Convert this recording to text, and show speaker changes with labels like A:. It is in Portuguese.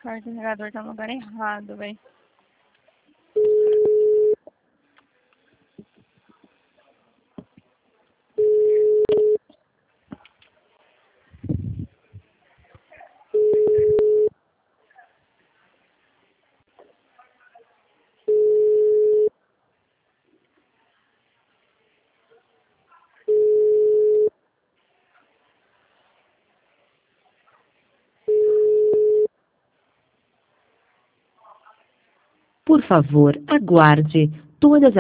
A: O carregador tá no lugar errado, velho.
B: Por favor, aguarde. Todas